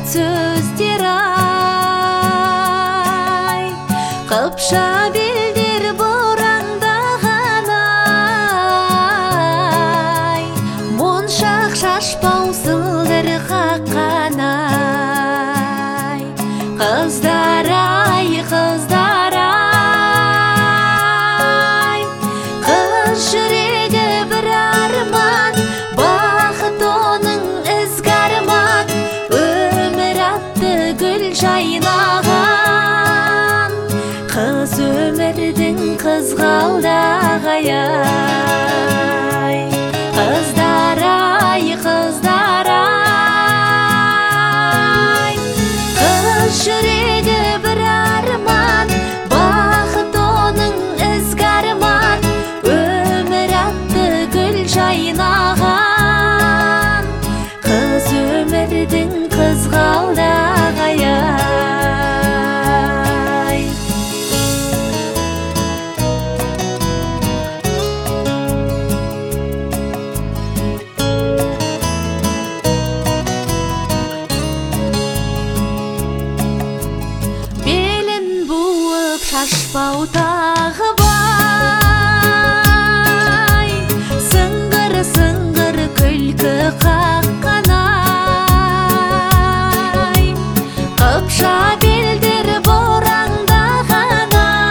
сөздер ай, қыпша белдер бораңдаған ай, моншақ шашпау сылдыр қаққан ай. Қыздар ай, қыздар ай, қыз жүрегі бір арман, бақыт оның ізгі арман, өмір атты гүл жайнаған, қыз өмірдің қызғалдағай ай. Қыздар ай, қыздар ай, қыз жүрегі бір арман, бақыт оның ізгі арман, өмір атты гүл жайнаған, қыз өмірдің қызғалдағай ай. Белін буып шашпау тағып ай, сыңғыр күлкі қаққан ай, қыпша белдер бораңдаған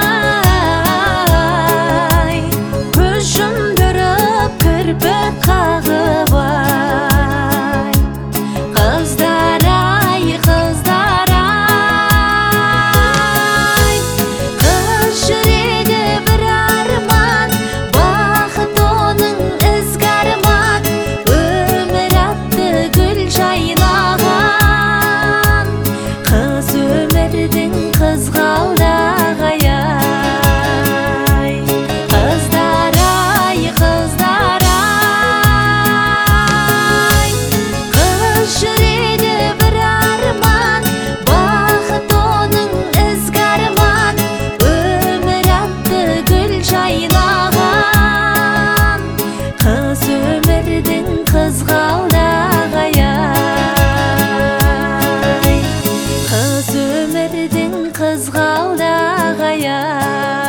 ай, көз жұмдырып кірпік қағып ай. Қыздар ай, қыздар ай, қыз жүрегі бір арман, бақыт оның ізгі арман, өмір атты гүл жайнаған, қыз өмірдің қызғалдағай ай. Қыздар ай, қыздар ай, қыз жүрегі бір арман, бақыт оның ізгі арман, өмір атты гүл жайнаған, қыз өмірдің қызғалдағай ай. Қыз өмірдің қызғалдағай ай.